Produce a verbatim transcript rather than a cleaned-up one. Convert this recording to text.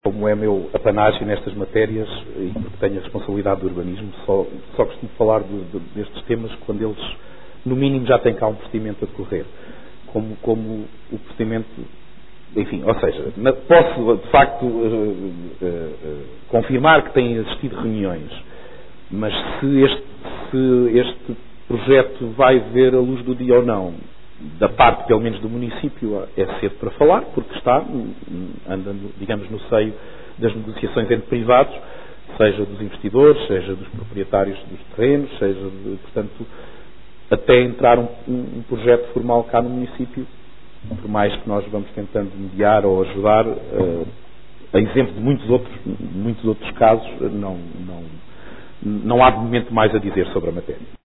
Como é meu apanágio nestas matérias e porque tenho a responsabilidade do urbanismo, só, só costumo falar de, de, destes temas quando eles, no mínimo, já têm cá um procedimento a decorrer. Como, como o procedimento, enfim, ou seja, na, posso de facto uh, uh, uh, confirmar que têm existido reuniões, mas se este, se este projeto vai ver a luz do dia ou não, da parte, pelo menos, do município, é cedo para falar, porque está, andando, digamos, no seio das negociações entre privados, seja dos investidores, seja dos proprietários dos terrenos, seja, de, portanto, até entrar um, um projeto formal cá no município, por mais que nós vamos tentando mediar ou ajudar, uh, a exemplo de muitos outros, muitos outros casos, não, não, não há de momento mais a dizer sobre a matéria.